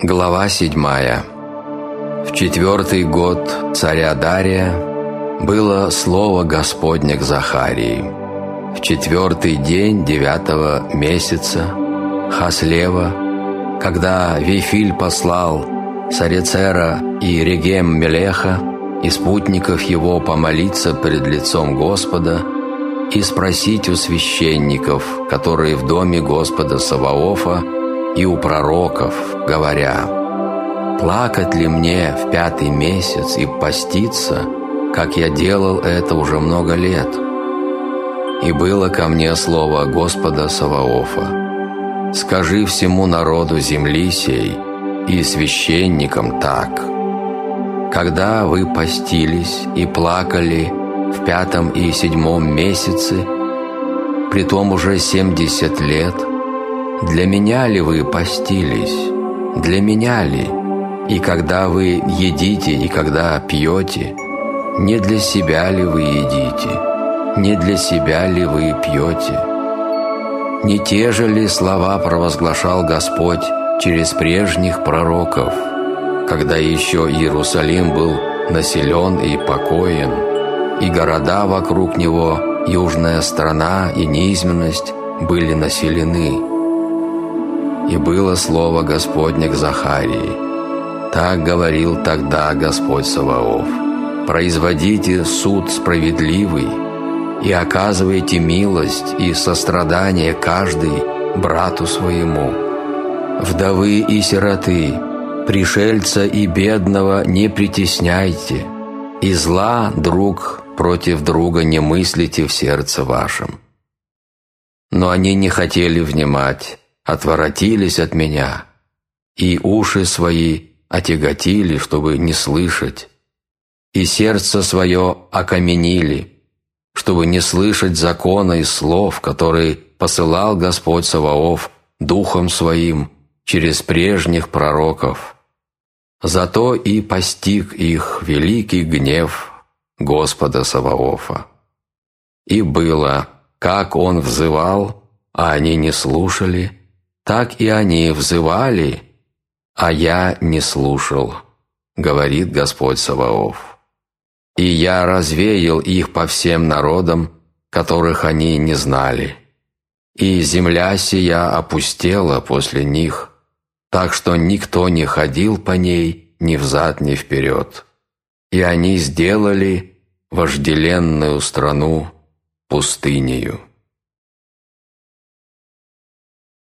Глава 7. В 4-й год царя Дария было слово Господне к Захарии. В 4-й день 9-го месяца Хаслева, когда Вифиль послал Сарецера и Регем-Мелеха и спутников его помолиться пред лицом Господа и спросить у священников, которые в доме Господа Саваофа, и у пророков, говоря: «Плакать ли мне в 5-й месяц и поститься, как я делал это уже много лет?» И было ко мне слово Господа Саваофа: «Скажи всему народу земли сей и священникам так: когда вы постились и плакали в 5-м и 7-м месяце, притом уже 70 лет, для меня ли вы постились? Для меня ли? И когда вы едите и когда пьете, не для себя ли вы едите? Не для себя ли вы пьете? Не те же ли слова провозглашал Господь через прежних пророков, когда еще Иерусалим был населен и покоен, и города вокруг него, южная страна и низменность были населены? И было слово Господне к Захарии: так говорил тогда Господь Саваоф: производите суд справедливый и оказывайте милость и сострадание каждый брату своему. Вдовы и сироты, пришельца и бедного не притесняйте, и зла друг против друга не мыслите в сердце вашем». Но они не хотели внимать, отворотились от меня, и уши свои отяготили, чтобы не слышать, и сердце свое окаменили, чтобы не слышать закона и слов, которые посылал Господь Саваоф Духом Своим через прежних пророков. Зато и постиг их великий гнев Господа Саваофа. И было, как Он взывал, а они не слушали, так и они взывали, а я не слушал, говорит Господь Саваоф. И я развеял их по всем народам, которых они не знали. И земля сия опустела после них, так что никто не ходил по ней ни взад, ни вперед. И они сделали вожделенную страну пустынею.